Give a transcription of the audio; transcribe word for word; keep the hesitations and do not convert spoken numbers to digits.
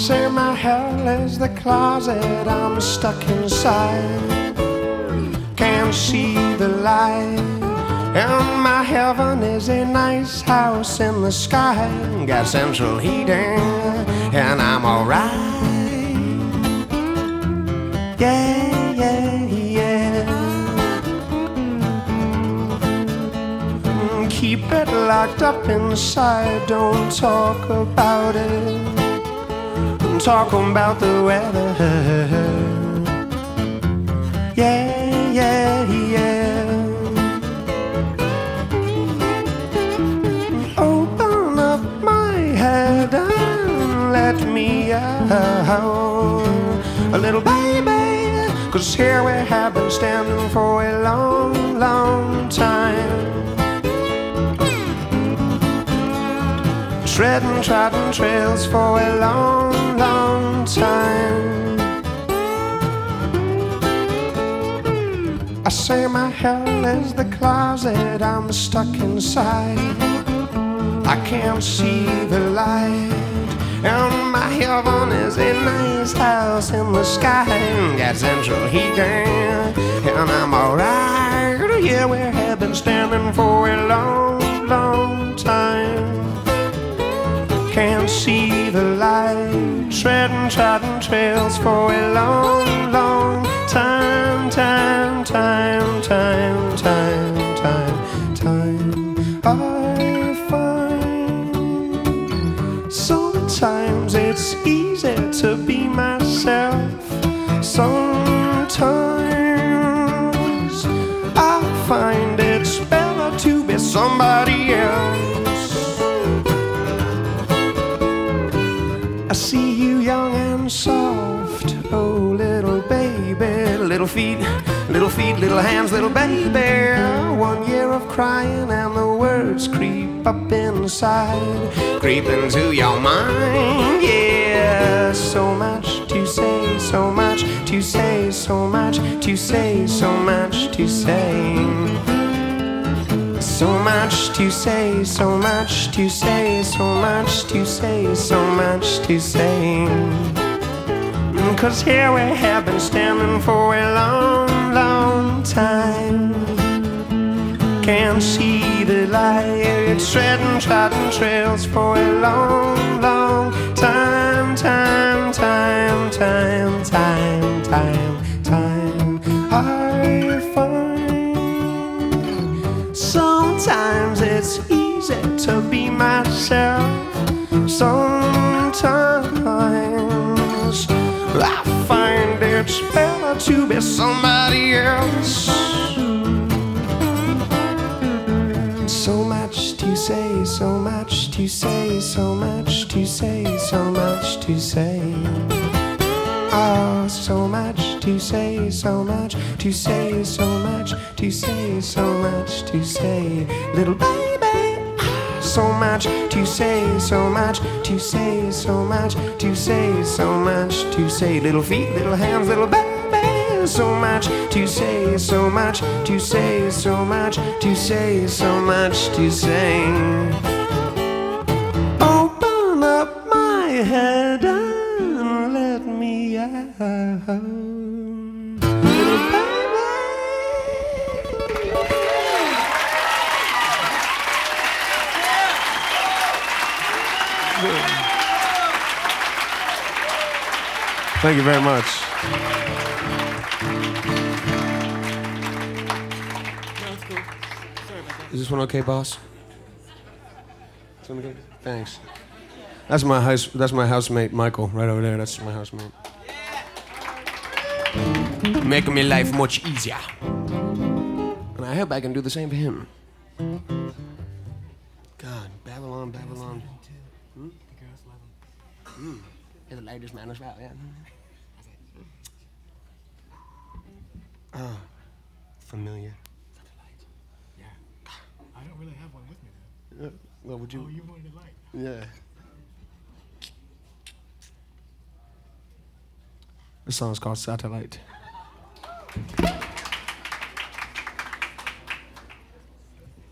say my hell is the closet I'm stuck inside. Can't see the light. And my heaven is a nice house in the sky. Got central heating and I'm alright. Yeah, yeah, yeah. Keep it locked up inside. Don't talk about it. Talk about the weather. Yeah, yeah, yeah. Open up my head and let me out a little baby, 'cause here we have been standing for a long, long time. Treading, trotting trails for a long, long time. I say my hell is the closet I'm stuck inside. I can't see the light. And my heaven is a nice house in the sky. Got central heating and I'm alright. Yeah, we have been standing for a long, long time. Can't see the light. Treading, trotting trails for a long, long time, time, time, time, time, time, time. I find sometimes it's easy to be myself. Sometimes I find it's better to be somebody else. I see you young and soft, oh little baby. Little feet, little feet, little hands, little baby. One year of crying and the words creep up inside. Creep into your mind, yeah. So much to say, so much to say, so much to say, so much to say. So much to say, so much to say, so much to say, so much to say. 'Cause here we have been standing for a long, long time. Can't see the light. Treading, trotting trails for a long, long time, time, time, time, time, time, time. I find sometimes it's easy to be myself. Sometimes I find it's better to be somebody else. So much to say, so much to say, so much to say, so much to say. Oh, so much to say, so much to say, so much to say, so much to say. Little baby, so much to say, so much to say, so much to say, so much to say. Little feet, little hands, little baby. So much to say, so much to say, so much to say, so much to say. Open up my head and let me out, little baby. Thank you very much. Is this one okay, boss? This one okay? Thanks. That's my house. That's my housemate, Michael, right over there. That's my housemate. Making my life much easier, and I hope I can do the same for him. God, Babylon, Babylon. Hmm? Mm. You're the latest man as well, yeah. Oh, familiar. I don't really have one with me, Dad. Yeah. Well, would you? Oh, you wanted a light. Yeah. This song is called Satellite.